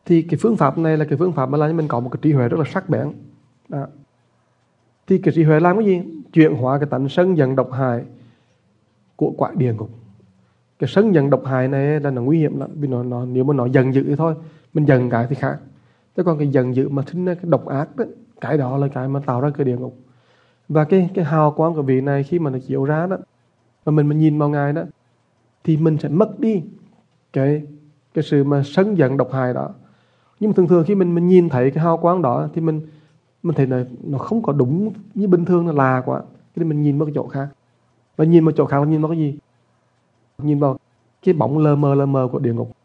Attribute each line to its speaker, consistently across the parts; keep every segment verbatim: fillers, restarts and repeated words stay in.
Speaker 1: Thì cái phương pháp này là cái phương pháp mà làm cho mình có một cái trí huệ rất là sắc bén. Đó. Thì cái trí huệ làm cái gì? Chuyển hóa cái tánh sân giận độc hại của quả địa ngục. Cái sân giận độc hại này là nó nguy hiểm lắm, vì nó, nó nếu mà nó giận dữ thôi, mình giận cái thì khác. Thế còn cái giận dữ mà sinh ra cái độc ác đó, cái đó là cái mà tạo ra cái địa ngục. Và cái cái hào quang của vị này khi mà nó chiếu ra đó, và mình mình nhìn vào ngài đó, thì mình sẽ mất đi cái cái sự mà sân giận độc hại đó. Nhưng mà thường thường khi mình mình nhìn thấy cái hào quang đó thì mình mình thấy là nó không có đúng như bình thường, nó lạ quá, thì mình nhìn vào cái chỗ khác. Và nhìn vào chỗ khác là nhìn vào cái gì? Nhìn vào cái bóng lờ mờ lờ mờ của địa ngục.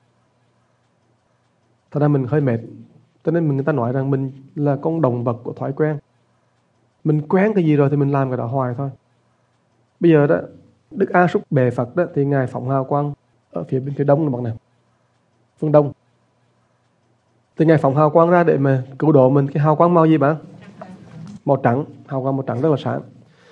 Speaker 1: Thật ra mình hơi mệt, cho nên mình người ta nói rằng mình là con động vật của thói quen. Mình quen cái gì rồi thì mình làm cái đó hoài thôi. Bây giờ đó, Đức A Súc Bệ Phật đó thì ngài phóng hào quang ở phía bên phía đông là bằng này, phương đông. Thì ngài phóng hào quang ra để mà cứu độ mình. Cái hào quang màu gì bạn? Màu trắng, hào quang màu trắng rất là sáng.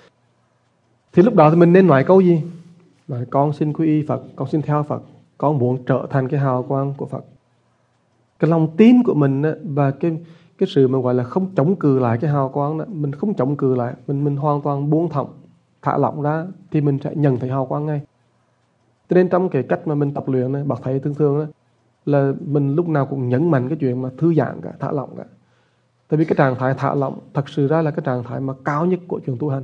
Speaker 1: Thì lúc đó thì mình nên nói câu gì? Nói con xin quy y Phật, con xin theo Phật, con muốn trở thành cái hào quang của Phật. Cái lòng tin của mình đó, và cái cái sự mà gọi là không chống cự lại cái hào quang đó, mình không chống cự lại, mình mình hoàn toàn buông thõng, thả lỏng ra thì mình sẽ nhận thấy hào quang ngay. Cho nên trong cái cách mà mình tập luyện này, bác thầy thường thường đó, là mình lúc nào cũng nhấn mạnh cái chuyện mà thư giãn cả, thả lỏng cả. Tại vì cái trạng thái thả lỏng thật sự ra là cái trạng thái mà cao nhất của chuyện tu hành.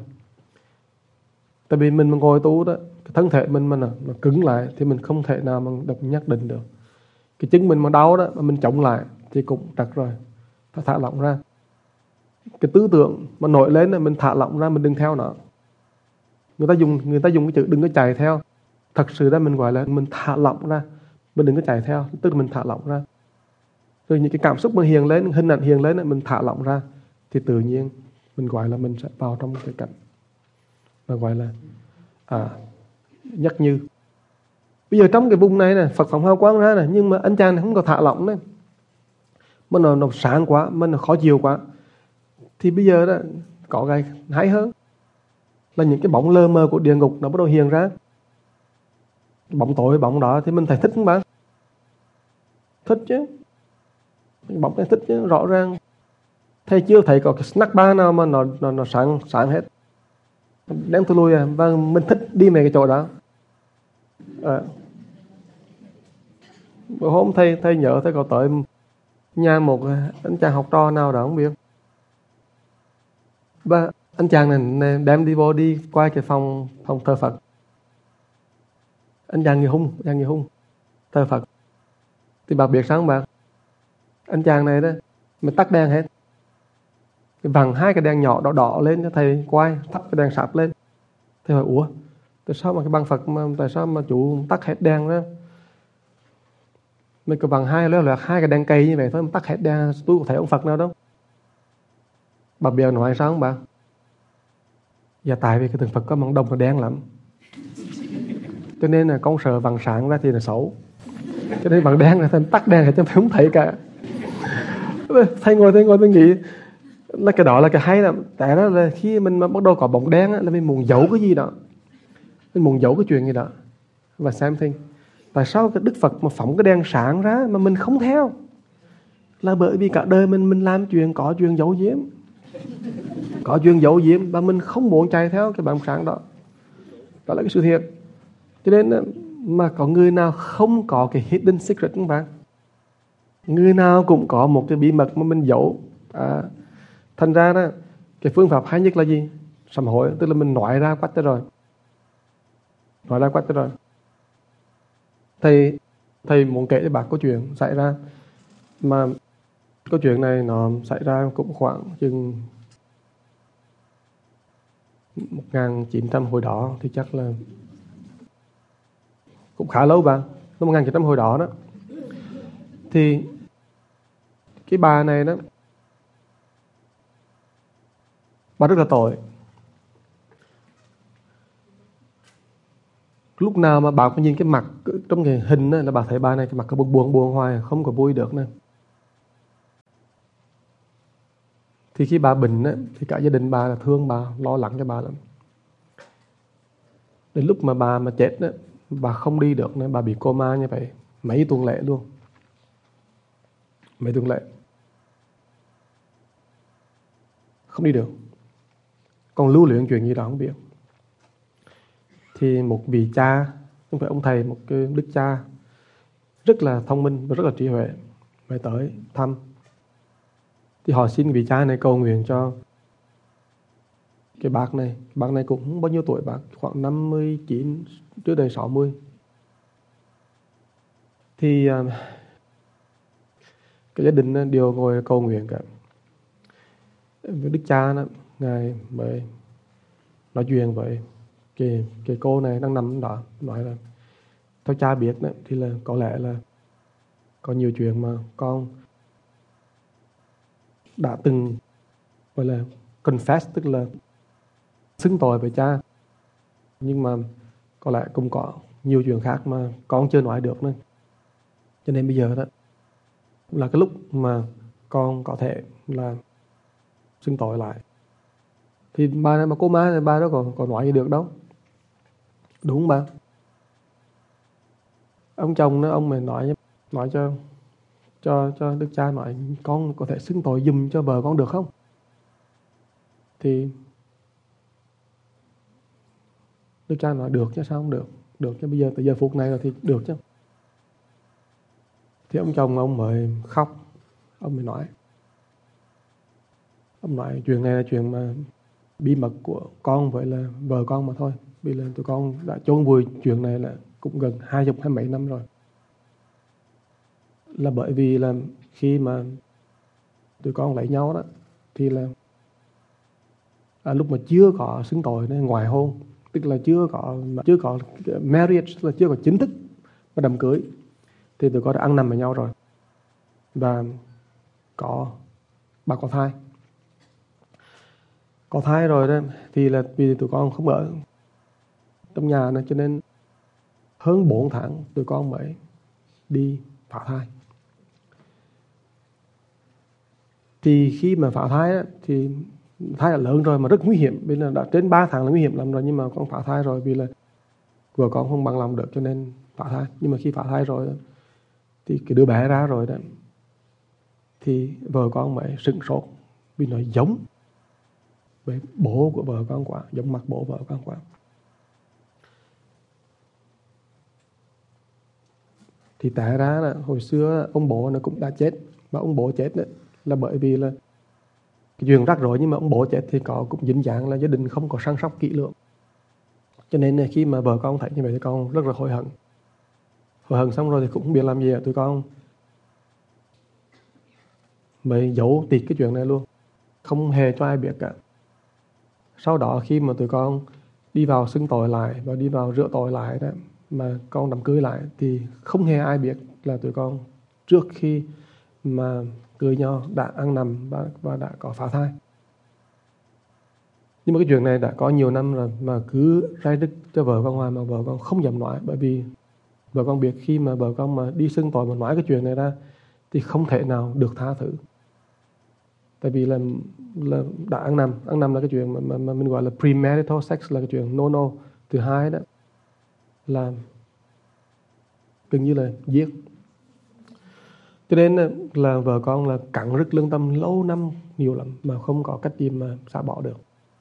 Speaker 1: Tại vì mình mà ngồi tu đó, cái thân thể mình mà nó, nó cứng lại thì mình không thể nào mà đập nhắc định được. Cái chân mình mà đau đó mà mình chống lại thì cũng trật rồi, phải thả lỏng ra. Cái tư tưởng mà nổi lên là mình thả lỏng ra, mình đừng theo nó. Người ta dùng người ta dùng cái chữ đừng có chạy theo. Thật sự ra mình gọi là mình thả lỏng ra, mình đừng có chạy theo, tức là mình thả lỏng ra. Rồi những cái cảm xúc mà hiện lên, hình ảnh hiện lên, mình thả lỏng ra thì tự nhiên mình gọi là mình sẽ vào trong cái cảnh mà gọi là à, nhất như. Bây giờ trong cái vùng này nè, Phật phóng hào quang ra nè, nhưng mà anh chàng này không có thả lỏng đấy, mà nó, nó sáng quá, mà nó khó chịu quá. Thì bây giờ đó có cái hay hơn là những cái bóng lơ mơ của địa ngục nó bắt đầu hiện ra. Bóng tối, bóng đó thì mình thấy thích không bạn? Thích chứ. Bóng này thích chứ, rõ ràng. Thầy chưa thấy có cái snack bar nào mà nó, nó, nó sáng, sáng hết. Đen tôi lui à, và mình thích đi về cái chỗ đó. À. Bữa hôm thầy, thầy nhớ thầy có tới nhà một anh chàng học trò nào đó không biết. Và anh chàng này đem đi vô đi qua cái phòng phòng thờ Phật. Anh chàng người Hung, anh chàng người Hung thờ Phật. Thì bà biết sao không bà? Anh chàng này đó, mình tắt đèn hết. Vằng hai cái đèn nhỏ đỏ đỏ lên cho thầy quay, thắp cái đèn sáp lên. Thầy hỏi, ủa, tại sao mà cái băng Phật, mà tại sao mà chủ tắt hết đèn đó? Mình có vằng hai, lấy là hai cái đèn cây như vậy thôi, tắt hết đèn, tôi có thấy ông Phật nào đâu. Bà biết nói sao không bà? Dạ tại vì cái tượng Phật có mỏng đồng và đen lắm, cho nên là con sợ vàng sáng ra thì là xấu, cho nên vàng đen là thầy tắt đèn thì không thấy cả. Thầy ngồi thầy ngồi tôi nghĩ là cái đó là cái hay lắm. Tại đó là khi mình mà bắt đầu có bóng đen á, là mình muốn giấu cái gì đó, mình muốn giấu cái chuyện gì đó. Và xem thing, tại sao cái Đức Phật mà phóng cái đèn sáng ra mà mình không theo? Là bởi vì cả đời mình mình làm chuyện có chuyện giấu giếm, có chuyện giấu giếm và mình không muốn chạy theo cái bóng sáng đó. Đó là cái sự thiệt. Cho nên mà có người nào không có cái hidden secret không bạn? Người nào cũng có một cái bí mật mà mình giấu. À, thành ra đó, cái phương pháp hay nhất là gì? Sám hối, tức là mình nói ra quách cho rồi. Nói ra quách cho rồi. Thầy, thầy muốn kể cho bác câu chuyện xảy ra. Mà câu chuyện này nó xảy ra cũng khoảng chừng một nghìn chín trăm hồi đó, thì chắc là cũng khá lâu bạn. Năm một nghìn chín trăm hồi đó đó. Thì cái bà này đó, bà rất là tội. Lúc nào mà bà có nhìn cái mặt trong cái hình đó, là bà thấy bà này cái mặt có buồn buồn buồn hoài, không có vui được nữa. Thì khi bà bệnh á, thì cả gia đình bà là thương bà, lo lắng cho bà lắm. Đến lúc mà bà mà chết á, bà không đi được nữa, bà bị coma như vậy mấy tuần lễ luôn. mấy tuần lễ. Không đi được. Còn lưu luyện chuyện gì đó không biết. Thì một vị cha, không phải ông thầy, một cái đức cha rất là thông minh và rất là trí huệ mới tới thăm. Thì họ xin vị cha này cầu nguyện cho cái bác này. Bác này cũng không bao nhiêu tuổi, bác khoảng năm mươi chín, trước đây sáu mươi. Thì uh, cái gia đình đều ngồi cầu nguyện cả. Đức cha đó, ngài mới nói chuyện với cái, cái cô này đang nằm đó, nói là theo cha biết đó, thì là có lẽ là có nhiều chuyện mà con đã từng gọi là confess, tức là xưng tội với cha, nhưng mà có lẽ cũng có nhiều chuyện khác mà con chưa nói được nữa. Cho nên bây giờ đó là cái lúc mà con có thể là xưng tội lại. Thì bà này, mà cô má này, bà đó còn, còn nói gì được đâu. Đúng không bà? Ông chồng đó, ông mới nói nói cho cho cho đức cha, nói con có thể xưng tội giùm cho vợ con được không? Thì đức cha nói được chứ sao không được. Được chứ, bây giờ từ giờ phút này rồi thì được chứ. Thì ông chồng ông mới khóc. Ông mới nói Ông nói chuyện này là chuyện mà bí mật của con với là vợ con mà thôi. Vì là tụi con đã chôn vùi chuyện này là cũng gần hai chục hai mấy năm rồi. Là bởi vì là khi mà tụi con lấy nhau đó, thì là à, lúc mà chưa có xưng tội nên ngoại hôn, tức là chưa có chưa có marriage, là chưa có chính thức và đám cưới, thì tụi con đã ăn nằm với nhau rồi và có bà có thai có thai rồi đó. Thì là vì tụi con không ở trong nhà nữa, cho nên hơn bốn tháng tụi con mới đi phá thai. Thì khi mà phá thai á, thì thai là lớn rồi mà rất nguy hiểm. Vì là đã trên ba tháng là nguy hiểm lắm rồi, nhưng mà con phá thai rồi vì là vợ con không bằng lòng được cho nên phá thai. Nhưng mà khi phá thai rồi thì cái đứa bé ra rồi đó, thì vợ con mới sửng sốt vì nó giống với bố của vợ con quá, giống mặt bố vợ con quá. Thì tại ra là hồi xưa ông bố nó cũng đã chết. Mà ông bố chết đó là bởi vì là cái chuyện rắc rối, nhưng mà ông bố chết thì có cũng dính dáng là gia đình không có săn sóc kỹ lưỡng. Cho nên là khi mà vợ con thấy như vậy thì con rất là hối hận. Hối hận xong rồi thì cũng không biết làm gì. Tụi con mới giấu tịt cái chuyện này luôn, không hề cho ai biết cả. Sau đó khi mà tụi con đi vào xưng tội lại và đi vào rửa tội lại đó, mà con đám cưới lại, thì không hề ai biết là tụi con trước khi mà cưới nhau đã ăn nằm và, và đã có phá thai. Nhưng mà cái chuyện này đã có nhiều năm rồi mà cứ rai rứt cho vợ con hoài, mà vợ con không dám nói. Bởi vì vợ con biết khi mà vợ con mà đi xưng tội mà nói cái chuyện này ra thì không thể nào được tha thứ. Tại vì là, là đã ăn nằm. Ăn nằm là cái chuyện mà, mà, mà mình gọi là premarital sex, là cái chuyện no no. Thứ hai đó là gần như là giết. Cho nên là vợ con là cắn rứt lương tâm lâu năm nhiều lắm mà không có cách gì mà xả bỏ được.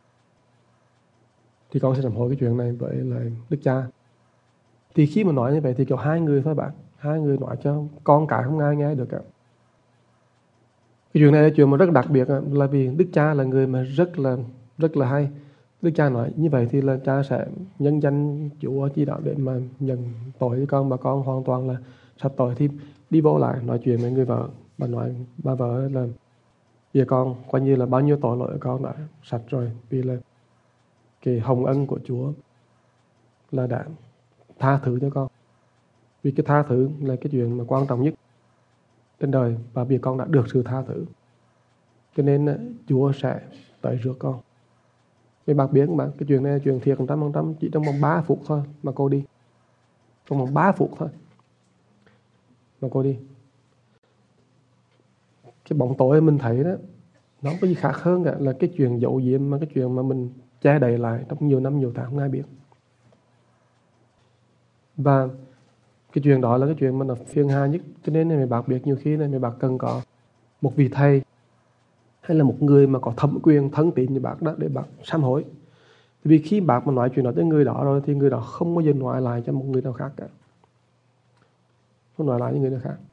Speaker 1: Thì con sẽ làm hồi cái chuyện này với lại đức cha. Thì khi mà nói như vậy thì kiểu hai người thôi bạn, hai người nói cho con cái không ai nghe được cả. Cái chuyện này là chuyện mà rất đặc biệt, là vì đức cha là người mà rất là rất là hay. Đức cha nói như vậy thì là cha sẽ nhân danh Chúa chỉ đạo để mà nhận tội với con, mà con hoàn toàn là sạch tội. Thì đi vô lại nói chuyện với người vợ, bà nói bà vợ là giờ con coi như là bao nhiêu tội lỗi con đã sạch rồi, vì là cái hồng ân của Chúa là đã tha thứ cho con. Vì cái tha thứ là cái chuyện mà quan trọng nhất trên đời, và vì con đã được sự tha thứ cho nên Chúa sẽ tới rước con. Vì bác biết bạn, cái chuyện này là chuyện thiệt một trăm phần trăm, chỉ trong vòng ba phút thôi mà cô đi. Trong vòng ba phút thôi mà cô đi. Cái bóng tối mình thấy đó, nó không có gì khác hơn cả là cái chuyện giấu giếm, mà cái chuyện mà mình che đậy lại trong nhiều năm nhiều tháng không ai biết. Và cái chuyện đó là cái chuyện mà nó phiền hà nhất. Cho nên mấy bác biết nhiều khi này mấy bác cần có một vị thầy hay là một người mà có thẩm quyền thân tín như bác đó để bác sám hối. Vì khi bác mà nói chuyện đó tới người đó rồi thì người đó không bao giờ nói lại cho một người nào khác cả. Không nói lại với người nào khác.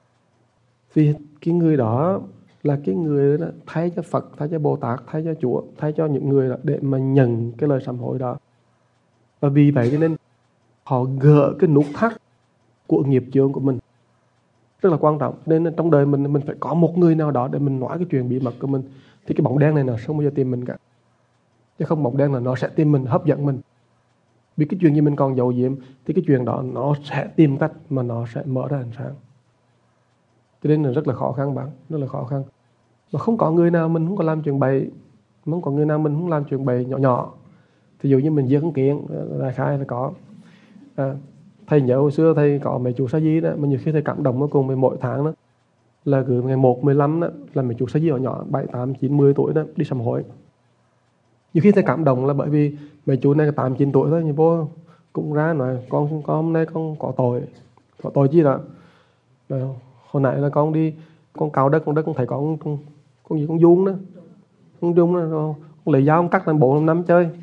Speaker 1: Vì cái người đó là cái người đó thay cho Phật, thay cho Bồ Tát, thay cho Chúa, thay cho những người đó để mà nhận cái lời sám hối đó. Và vì vậy cho nên họ gỡ cái nút thắt của nghiệp chướng của mình. Rất là quan trọng. Nên trong đời mình mình phải có một người nào đó để mình nói cái chuyện bí mật của mình. Thì cái bóng đen này nó không bao giờ tìm mình cả. Chứ không bóng đen là nó sẽ tìm mình, hấp dẫn mình. Vì cái chuyện gì mình còn giấu giếm thì cái chuyện đó nó sẽ tìm cách mà nó sẽ mở ra ánh sáng. Cho nên là rất là khó khăn bạn, rất là khó khăn. Mà không có người nào mình không có làm chuyện bậy, không có người nào mình không làm chuyện bậy nhỏ nhỏ. Ví dụ như mình giết con kiến, đại khái là có. À, thầy nhớ hồi xưa thầy có mấy chú sa di đó, mà nhiều khi thầy cảm động cuối cùng với mỗi tháng đó là cứ ngày một, mười lăm đó là mấy chú sa di nhỏ nhỏ bảy, tám, chín, mười tuổi đó đi sám hối. Nhiều khi thầy cảm động là bởi vì mấy chú này tám, chín tuổi thôi, nhưng vô cũng ra nói con, con hôm nay con có tội. Có tội chi đó. Rồi, hồi nãy là con đi, con cào đất, con đất con thấy con, con, con gì con giun đó. Con giun đó, rồi, con lấy dao con cắt thành bốn năm năm chơi.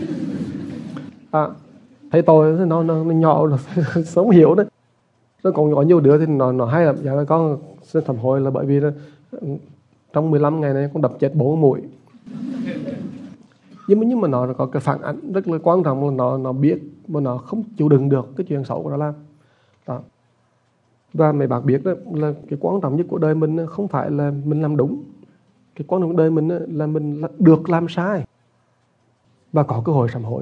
Speaker 1: À, thấy tôi nó, nó, nó nhỏ rồi sống hiểu đấy. Nó còn có nhiều đứa thì nó, nó hay là dạ là con xin sám hối là bởi vì là, trong mười lăm ngày này con đập chết bốn mũi. Nhưng mà, nhưng mà nó có cái phản ảnh rất là quan trọng là nó, nó biết mà nó không chịu đựng được cái chuyện xấu của nó làm. Đó. Và mấy bác biết đó là cái quan trọng nhất của đời mình không phải là mình làm đúng. Cái quan trọng của đời mình là mình được làm sai và có cơ hội sám hối.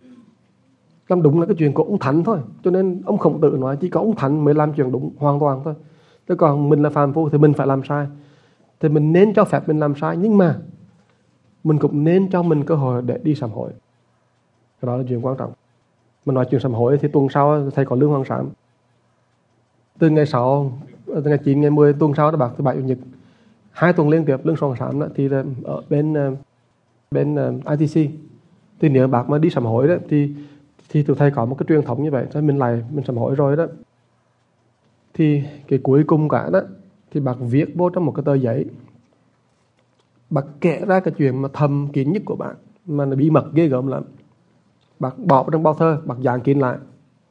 Speaker 1: Làm đúng là cái chuyện của ông Thánh thôi. Cho nên ông Khổng Tử nói chỉ có ông Thánh mới làm chuyện đúng hoàn toàn thôi. Thế còn mình là phàm phu thì mình phải làm sai. Thì mình nên cho phép mình làm sai, nhưng mà mình cũng nên cho mình cơ hội để đi sám hối. Cái đó là chuyện quan trọng. Mà nói chuyện sám hối thì tuần sau thầy có lương hoàng sám. Từ ngày sáu, từ ngày chín, ngày mười tuần sau đó bác thứ bảy chủ nhật. Hai tuần liên tiếp lương hoàng sám đó thì là ở bên bên i tê xê. Thì nếu bác mà đi sám hối đó thì thì tụi thầy có một cái truyền thống như vậy, cho mình lại mình sám hối rồi đó. Thì cái cuối cùng cả đó thì bác viết vô trong một cái tờ giấy. Bác kể ra cái chuyện mà thầm kín nhất của bạn, mà nó bí mật ghê gớm lắm. Bác bỏ vào trong bao thơ, bác dán kín lại.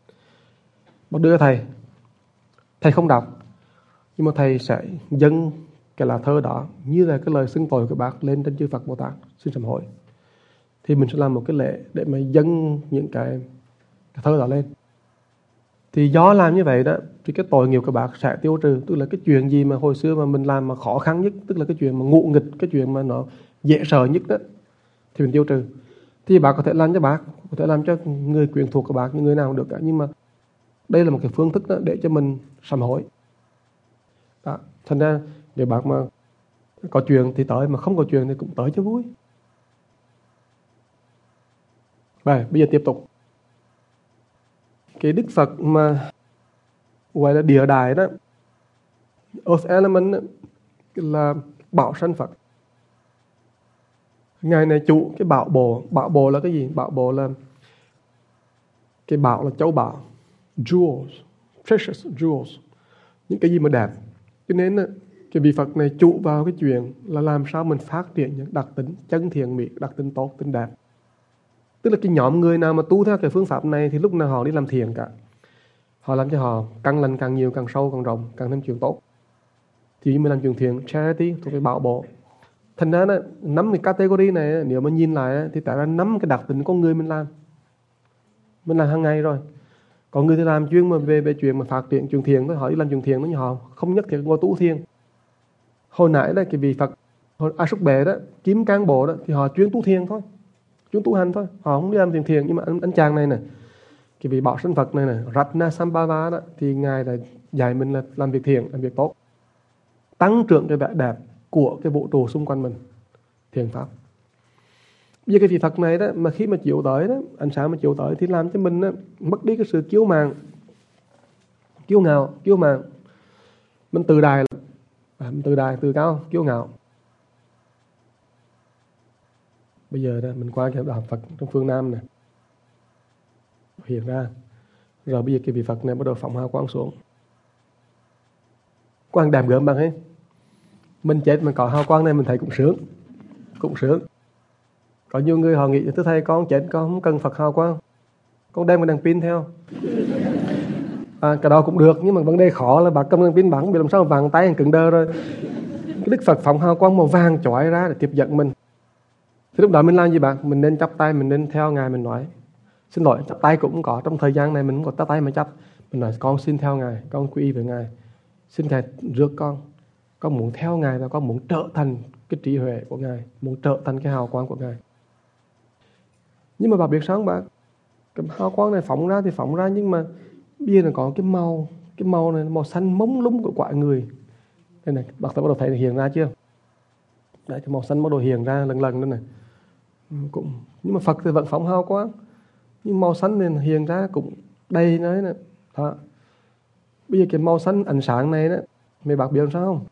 Speaker 1: Bác đưa cho thầy. Thầy không đọc, nhưng mà thầy sẽ dâng cái lá thơ đó như là cái lời xưng tội của bác lên trên chư Phật Bồ Tát xin sám hối. Thì mình sẽ làm một cái lễ để mà dâng những cái, cái thơ đó lên. Thì do làm như vậy đó thì cái tội nghiệp của bác sẽ tiêu trừ. Tức là cái chuyện gì mà hồi xưa mà mình làm mà khó khăn nhất, tức là cái chuyện mà ngụ nghịch, cái chuyện mà nó dễ sợ nhất đó, thì mình tiêu trừ. Thì bác có thể làm cho bác, có thể làm cho người quyến thuộc của bác, những người nào cũng được cả. Nhưng mà đây là một cái phương thức đó để cho mình sám hối. Đó. Thành ra nếu bác mà có chuyện thì tới, mà không có chuyện thì cũng tới cho vui. Rồi, bây giờ tiếp tục. Cái Đức Phật mà gọi là địa đài đó, Earth Element đó, là bảo sanh Phật. Ngài này chủ cái bảo bồ. Bảo bồ là cái gì? Bảo bồ là cái bảo là châu bảo, jewels, precious jewels, những cái gì mà đẹp. Cho nên cái vị Phật này trụ vào cái chuyện là làm sao mình phát triển những đặc tính chân thiện mỹ, đặc tính tốt, tính đẹp. Tức là cái nhóm người nào mà tu theo cái phương pháp này thì lúc nào họ đi làm thiện cả. Họ làm cho họ càng lần càng nhiều, càng sâu, càng rộng, càng thêm chuyện tốt. Thì mình làm chuyện thiện, charity, thuộc về bảo bộ. Thành ra năm cái category này nếu mà nhìn lại thì tại ra năm cái đặc tính con người mình làm. Mình làm hàng ngày rồi. Có người thì làm chuyên mà về về chuyện mà phát triển chuyện thiện thôi, họ đi làm chuyện thiện đó, nhưng họ không nhất thiết ngồi tu thiền. Hồi nãy đó cái vị Phật A Súc Bệ đó, Kim Cang Bộ đó thì họ chuyên tu thiền thôi, chuyên tu hành thôi, họ không đi làm chuyện thiền. Nhưng mà anh, anh chàng này nè, cái vị bảo sanh Phật này nè, Ratnasambhava đó, thì ngài là dạy mình là làm việc thiện, làm việc tốt, tăng trưởng cái vẻ đẹp của cái vũ trụ xung quanh mình, thiền pháp. Bây giờ cái vị Phật này đó, mà khi mà chịu tới đó, ánh sáng mà chịu tới thì làm cho mình đó, mất đi cái sự kiêu mạn, kiêu ngạo, kiêu mạn. Mình tự đài, à, mình tự đài, tự cao, kiêu ngạo. Bây giờ đó, mình qua cái đạo Phật trong phương Nam này hiện ra. Rồi bây giờ cái vị Phật này bắt đầu phóng hào quang xuống. Quang đàm gớm bằng ấy. Mình chết mà có hào quang này mình thấy cũng sướng, cũng sướng. Có nhiều người họ nghĩ thưa thầy con chết con không cần Phật hào quang, con đem cái đèn pin theo. À, cái đó cũng được, nhưng mà vấn đề khó là bà cầm đèn pin bắn bị làm sao mà vàng tay cứng đơ rồi. Cái Đức Phật phóng hào quang màu vàng chói ra để tiếp dẫn mình. Thì lúc đó mình làm gì bạn? Mình nên chắp tay, mình nên theo Ngài, mình nói xin lỗi, chắp tay cũng có, trong thời gian này mình không có chắp tay mà chắp. Mình nói con xin theo Ngài, con quy y với Ngài, xin Ngài rước con, con muốn theo Ngài và con muốn trở thành cái trí huệ của Ngài, muốn trở thành cái hào quang của Ngài. Nhưng mà bà biết sao không bạn? Cái hào quang này phóng ra thì phóng ra, nhưng mà bây giờ nó có cái màu, cái màu này màu xanh mông lung của quả người. Đây này, bác ta bắt đầu thấy hiện ra chưa? Đấy, cái màu xanh bắt đầu hiện ra lần lần nữa này. Cũng, nhưng mà Phật thì vẫn phóng hào quang, nhưng màu xanh này hiện ra cũng đầy nữa nè. Đó. Bây giờ cái màu xanh ánh sáng này đó, mấy bác biết làm sao không?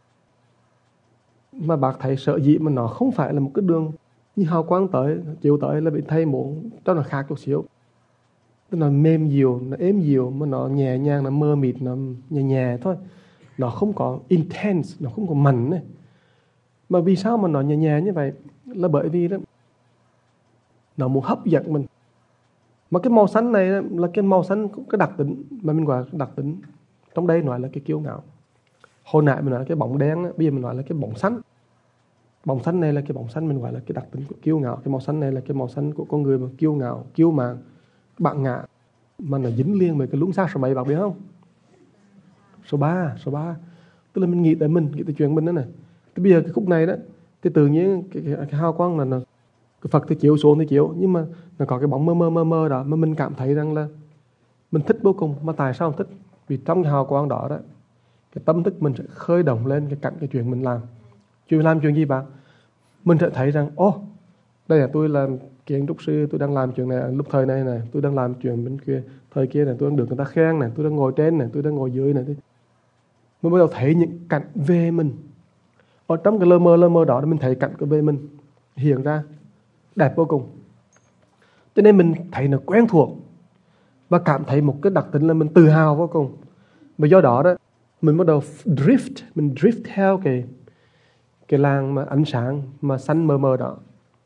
Speaker 1: Mà bác thấy sợ dĩ mà nó không phải là một cái đường như hào quang tới, chiếu tới là bị thầy muốn cho nó khác chút xíu. Nó mềm dịu, nó êm dịu, mà nó nhẹ nhàng, nó mơ mịt, nó nhẹ nhẹ thôi. Nó không có intense, nó không có mạnh này. Mà vì sao mà nó nhẹ nhẹ như vậy? Là bởi vì đó, nó muốn hấp dẫn mình. Mà cái màu xanh này là cái màu xanh có cái đặc tính mà mình gọi là đặc tính. Trong đây nói là cái kiêu ngạo. Hồi nãy mình nói là cái bóng đen, bây giờ mình nói là cái bóng xanh. Bóng xanh này là cái bóng xanh mình gọi là cái đặc tính của kiêu ngạo. Cái màu xanh này là cái màu xanh của con người mà kiêu ngạo, kiêu mạn, bạn ngạ, mà nó dính liền với cái luống xác số mấy bạn biết không? Số ba, số ba. Tức là mình nghĩ tới mình, nghĩ tới chuyện mình đó này. Thì bây giờ cái khúc này đó, thì tự nhiên cái, cái, cái hào quang là nó, cái Phật thì chiếu xuống thì chiếu, nhưng mà nó có cái bóng mơ mơ mơ mơ đó mà mình cảm thấy rằng là mình thích vô cùng. Mà tại sao mình thích? Vì trong cái hào quang đó đó, cái tâm thức mình sẽ khơi động lên cái cảnh cái chuyện mình làm. Chuyện làm chuyện gì bạn? Mình sẽ thấy rằng ô, oh, đây là tôi làm kiến trúc sư, tôi đang làm chuyện này lúc thời này này, tôi đang làm chuyện bên kia, thời kia này, tôi đang được người ta khen này, tôi đang ngồi trên này, tôi đang ngồi dưới này. Mình bắt đầu thấy những cảnh về mình. Ở trong cái lơ mơ lơ mơ đó mình thấy cảnh của về mình hiện ra đẹp vô cùng. Cho nên mình thấy nó quen thuộc và cảm thấy một cái đặc tính là mình tự hào vô cùng. Và do đó đó mình bắt đầu drift, mình drift theo cái cái làng mà ánh sáng mà xanh mờ mờ đó.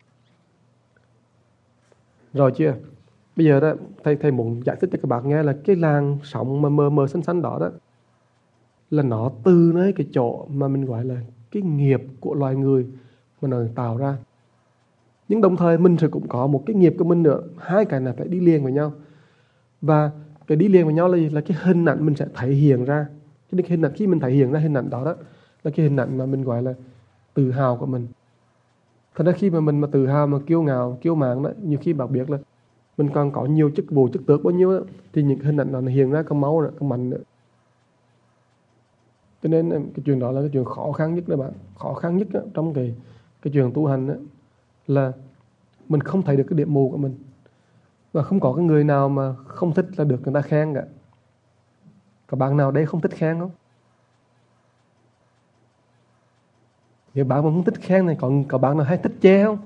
Speaker 1: Rồi chưa? Bây giờ đó thầy thầy muốn giải thích cho các bạn nghe là cái làng sóng mà mờ mờ xanh xanh đó đó là nó từ nơi cái chỗ mà mình gọi là cái nghiệp của loài người mà nó tạo ra. Nhưng đồng thời mình sẽ cũng có một cái nghiệp của mình nữa. Hai cái này phải đi liền với nhau. Và cái đi liền với nhau là gì? Là cái hình ảnh mình sẽ thể hiện ra. Cái hình ảnh khi mình thể hiện ra hình ảnh đó đó là cái hình ảnh mà mình gọi là tự hào của mình. Thật ra khi mà mình mà tự hào mà kiêu ngạo, kiêu mạn đó, nhiều khi bạn biết là mình còn có nhiều chức vụ, chức tước bao nhiêu đó, thì những hình ảnh đó nó hiện ra có máu nữa, có mạnh nữa. Cho nên cái chuyện đó là cái chuyện khó khăn nhất đó bạn. Khó khăn nhất đó, trong cái, cái chuyện tu hành đó, là mình không thấy được cái điểm mù của mình. Và không có cái người nào mà không thích là được người ta khen cả. Có bạn nào đây không thích khen không? Nếu bạn mà không thích khen này, còn có bạn nào hay thích chê không?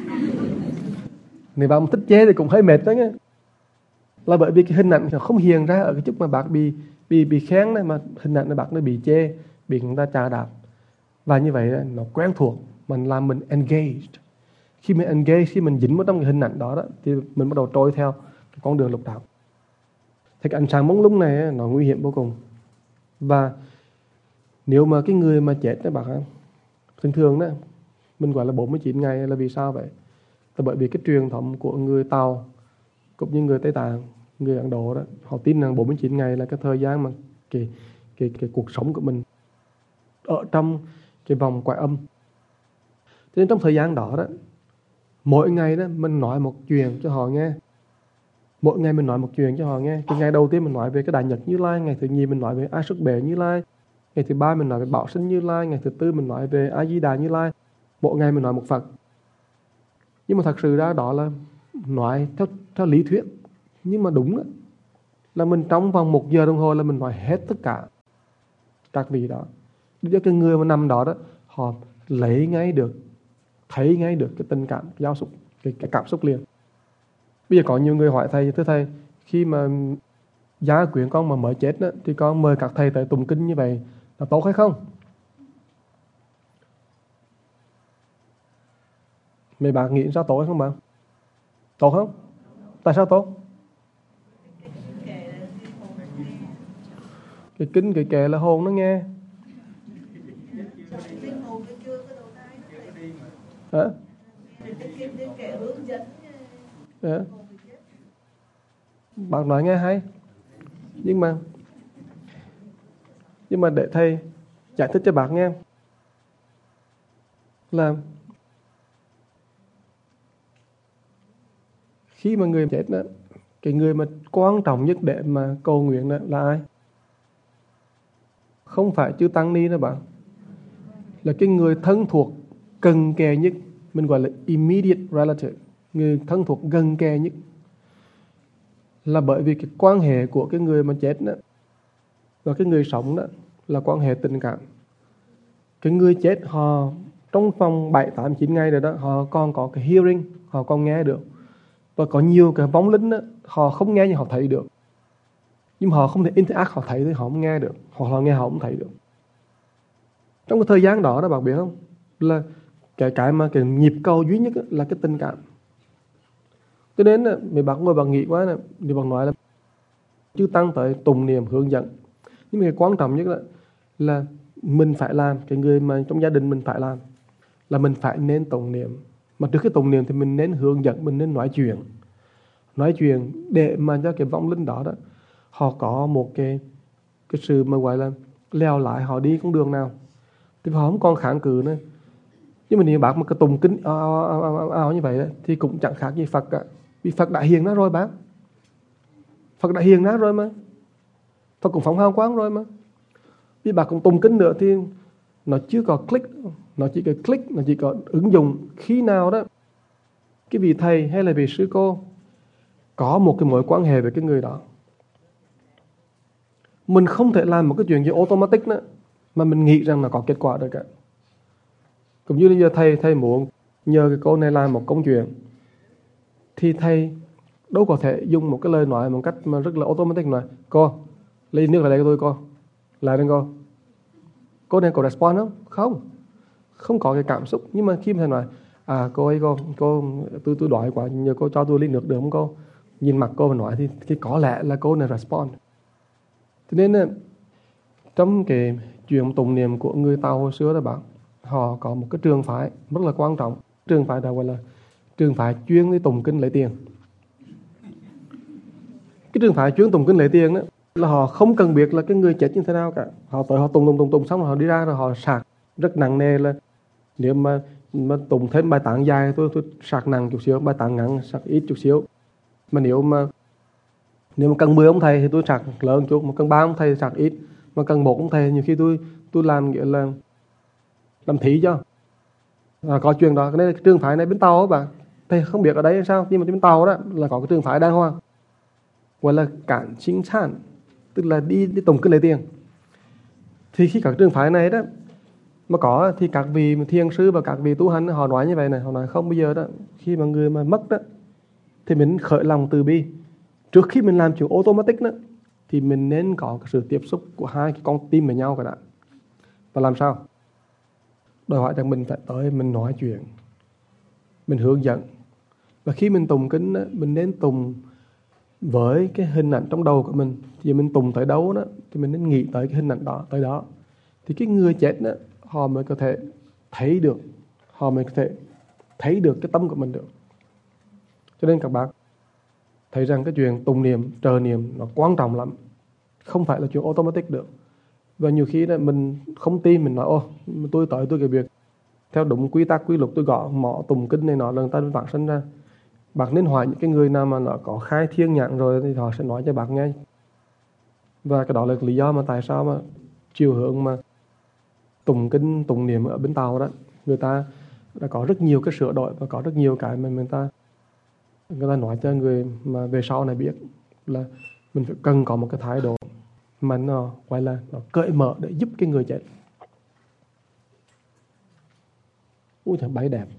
Speaker 1: Nếu bạn mà thích chê thì cũng hơi mệt đó nghe. Là bởi vì cái hình ảnh nó không hiện ra ở cái chút mà bạn bị bị bị khen này, mà hình ảnh của bạn nó bị chê, bị người ta chà đạp. Và như vậy nó quen thuộc, mình làm mình engaged. Khi mình engage, khi mình dính vào trong cái hình ảnh đó, đó thì mình bắt đầu trôi theo cái con đường lục đạo. Thì cái ánh sáng mông lung này nó nguy hiểm vô cùng. Và nếu mà cái người mà chết đó bạn, thường thường đó mình gọi là bốn mươi chín ngày là vì sao vậy? Là bởi vì cái truyền thống của người Tàu cũng như người Tây Tạng, người Ấn Độ đó, họ tin rằng bốn mươi chín ngày là cái thời gian mà cái cái cái cuộc sống của mình ở trong cái vòng quay âm. Cho nên trong thời gian đó đó, mỗi ngày đó mình nói một chuyện cho họ nghe. Mỗi ngày mình nói một chuyện cho họ nghe. Cái ngày đầu tiên mình nói về cái Đại Nhật Như Lai, ngày thứ nhì mình nói về A Xuất Bệ Như Lai, ngày thứ ba mình nói về Bảo Sinh Như Lai, ngày thứ tư mình nói về A Di Đà Như Lai. Mỗi ngày mình nói một Phật. Nhưng mà thật sự ra đó là nói theo, theo lý thuyết. Nhưng mà đúng đó, là mình trong vòng một giờ đồng hồ là mình nói hết tất cả các vị đó. Để cho cái người mà nằm đó đó, họ lấy ngay được, thấy ngay được cái tình cảm, cái giao xúc, cái, cái cảm xúc liền. Bây giờ có nhiều người hỏi thầy, thưa thầy, khi mà gia quyến con mà mới chết đó, thì con mời các thầy tới tụng kinh như vậy là tốt hay không? Mấy bạn nghĩ sao tốt không bạn? Tốt không? Tại sao tốt? Cái kinh cái kệ là hồn nó nghe. Hả? Hả? Bạn nói nghe hay. Nhưng mà Nhưng mà để thầy giải thích cho bạn nghe là khi mà người chết đó, cái người mà quan trọng nhất để mà cầu nguyện đó là ai? Không phải chư tăng ni đâu bạn. Là cái người thân thuộc gần kề nhất. Mình gọi là immediate relative. Người thân thuộc gần kề nhất. Là bởi vì cái quan hệ của cái người mà chết đó và cái người sống đó là quan hệ tình cảm. Cái người chết họ trong vòng bảy, tám, chín ngày rồi đó, họ còn có cái hearing, họ còn nghe được. Và có nhiều cái vong linh đó, họ không nghe nhưng họ thấy được. Nhưng họ không thể interact, họ thấy thì họ không nghe được. Hoặc họ nghe họ không thấy được. Trong cái thời gian đó đó bạn biết không? Là cái, cái mà cái nhịp cầu duy nhất là cái tình cảm. Cho nên mấy bạn ngồi bạn nghĩ quá nè, thì bạn nói là chư tăng tới tụng niệm hướng dẫn. Nhưng mà cái quan trọng nhất là, là mình phải làm, cái người mà trong gia đình mình phải làm là mình phải nên tụng niệm. Mà trước khi tụng niệm thì mình nên hướng dẫn, mình nên nói chuyện. Nói chuyện để mà cho cái vong linh đó đó họ có một cái cái sự mà gọi là leo lại, họ đi con đường nào thì họ không còn kháng cự nữa. Nhưng mà nếu bác mà cái tụng kinh ào, ào, ào, ào, ào như vậy đó, thì cũng chẳng khác gì Phật cả. Vì Phật đã hiện ra rồi bác. Phật đã hiện ra rồi mà. Phật cũng phóng hào quang rồi mà. Vì bác cũng tụng kinh nữa thì nó chưa có click, nó chỉ có click, nó chỉ có ứng dụng khi nào đó cái vị thầy hay là vị sư cô có một cái mối quan hệ với cái người đó. Mình không thể làm một cái chuyện gì automatic đó mà mình nghĩ rằng là có kết quả được cả. Cũng như bây giờ thầy thầy muốn nhờ cái cô này làm một công chuyện thì thầy đâu có thể dùng một cái lời nói một cách mà rất là automatic nói cô lấy nước lại đây cho tôi cô, lại đây cô. Cô này có respond không? Không. Không có cái cảm xúc. Nhưng mà khi mà thầy nói à cô ấy cô, cô tôi tôi đói quá, nhờ cô cho tôi ly nước được không cô? Nhìn mặt cô mà nói thì, thì có lẽ là cô này respond. Cho nên trong cái chuyện tụng niệm của người Tàu hồi xưa đó bạn, họ có một cái trường phái rất là quan trọng. Trường phái đó gọi là trường phái chuyên đi tụng kinh lấy tiền. Cái trường phái chuyên tụng kinh lấy tiền đó là họ không cần biết là cái người chết như thế nào cả. Họ tới họ tụng tụng tụng tụng xong rồi họ đi ra rồi họ sạc rất nặng nề là nếu mà mà tụng thêm bài tạng dài tôi tôi sạc nặng chút xíu, bài tạng ngắn sạc ít chút xíu. Mà nếu mà nếu mà cần mười ông thầy thì tôi sạc lớn chút, mà cần ba ông thầy thì sạc ít, mà cần một ông thầy nhiều khi tôi tôi làm nghĩa là làm thí cho. À, có chuyện đó, cái này cái trường phái này bên Tàu á bạn, thầy không biết ở đấy sao, nhưng mà bên Tàu đó là có cái trường phái đàng hoàng gọi là cản chính sản, tức là đi đi tụng kinh lấy tiền. Thì khi các trường phái này đó mà có thì các vị thiền sư và các vị tu hành họ nói như vậy này, họ nói không, bây giờ đó khi mà người mà mất đó thì mình khởi lòng từ bi. Trước khi mình làm chuyện automatic đó thì mình nên có cái sự tiếp xúc của hai cái con tim với nhau cả đã. Và làm sao? Đòi hỏi rằng mình phải tới mình nói chuyện, mình hướng dẫn. Và khi mình tụng kinh đó, mình nên tụng với cái hình ảnh trong đầu của mình. Thì mình tụng tới đâu đó thì mình nên nghĩ tới cái hình ảnh đó, tới đó. Thì cái người chết đó họ mới có thể thấy được, họ mới có thể thấy được cái tâm của mình được. Cho nên các bạn thấy rằng cái chuyện tụng niệm, trợ niệm nó quan trọng lắm. Không phải là chuyện automatic được. Và nhiều khi đó mình không tin, mình nói ô tôi tới tôi cái việc theo đúng quy tắc quy luật, tôi gõ mỏ tụng kinh này nọ lần ta vãng sinh ra. Bạn nên hỏi những cái người nào mà nó có khai thiên nhãn rồi thì họ sẽ nói cho bạn nghe. Và cái đó là lý do mà tại sao mà chiều hướng mà tụng kinh tụng niệm ở bên Tàu đó, người ta đã có rất nhiều cái sửa đổi và có rất nhiều cái mà người ta người ta nói cho người mà về sau này biết là mình phải cần có một cái thái độ mà nó gọi là nó cởi mở để giúp cái người chết. Ui thằng báy đẹp.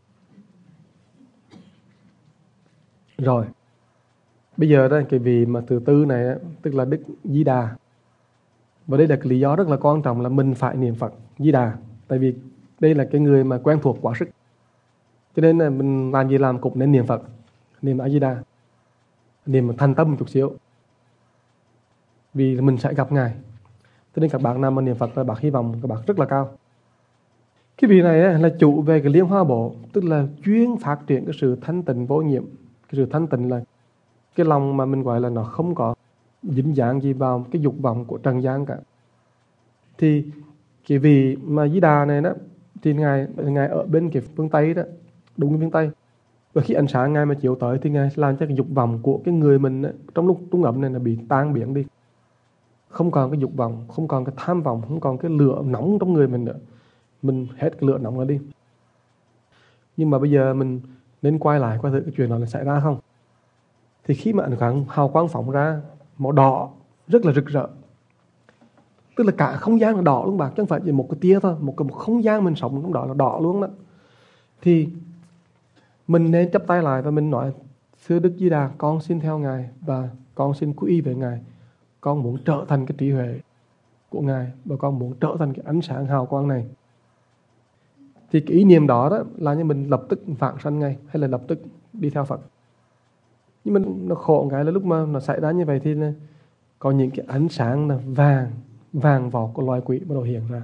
Speaker 1: Rồi bây giờ đó cái vị mà thứ tư này đó, tức là Đức Di Đà. Và đây là cái lý do rất là quan trọng là mình phải niệm Phật Di Đà. Tại vì đây là cái người mà quen thuộc quá sức. Cho nên là mình làm gì làm cũng nên niệm Phật, niệm A Di Đà, niệm thành tâm một chút xíu, vì mình sẽ gặp Ngài. Cho nên các bạn nào mà niệm Phật là bạn hy vọng các bạn rất là cao. Cái vị này là chủ về cái Liên Hoa Bộ, tức là chuyên phát triển cái sự thanh tịnh vô nhiễm. Cái sự thanh tịnh là cái lòng mà mình gọi là nó không có dính dáng gì vào cái dục vọng của trần gian cả. Thì cái vị mà Di Đà này đó, thì Ngài, Ngài ở bên cái phương Tây đó, đúng phương Tây. Và khi ánh sáng Ngài mà chiếu tới thì Ngài làm cho cái dục vọng của cái người mình đó, trong lúc túng ẩm này là bị tan biến đi. Không còn cái dục vọng, không còn cái tham vọng, không còn cái lửa nóng trong người mình nữa. Mình hết cái lửa nóng đó đi. Nhưng mà bây giờ mình nên quay lại coi thử cái chuyện đó là xảy ra không. Thì khi mà ánh sáng hào quang phóng ra màu đỏ rất là rực rỡ, tức là cả không gian là đỏ luôn bạn, chứ không phải chỉ một cái tia thôi, một cái một không gian mình sống trong đó là đỏ luôn đó. Thì mình nên chắp tay lại và mình nói: Thưa Đức Di Đà, con xin theo Ngài và con xin quy y về Ngài. Con muốn trở thành cái trí huệ của Ngài và con muốn trở thành cái ánh sáng hào quang này. Thì cái ý niệm đó, đó là như mình lập tức vãng sanh ngay, hay là lập tức đi theo Phật. Nhưng mà nó khổ cái là lúc mà nó xảy ra như vậy thì có những cái ánh sáng là vàng, vàng vọt của loài quỷ bắt đầu hiện ra.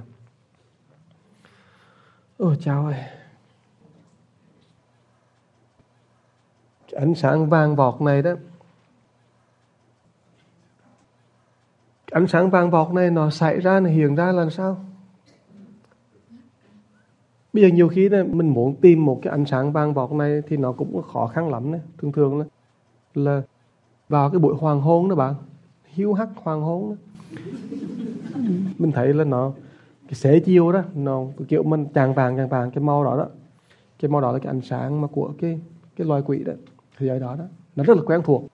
Speaker 1: Ôi chao ơi! Cái ánh sáng vàng vọt này đó, cái ánh sáng vàng vọt này nó xảy ra, nó hiện ra là sao? Bây giờ nhiều khi đó, mình muốn tìm một cái ánh sáng vàng vọt này thì nó cũng khó khăn lắm đấy. Thường thường đó, là vào cái buổi hoàng hôn đó bạn, hiu hắt hoàng hôn đó, mình thấy là nó cái xế chiều đó, nó kiểu mình chàng vàng chàng vàng cái màu đó đó, cái màu đó là cái ánh sáng mà của cái cái loài quỷ đó, thì ở đó đó nó rất là quen thuộc.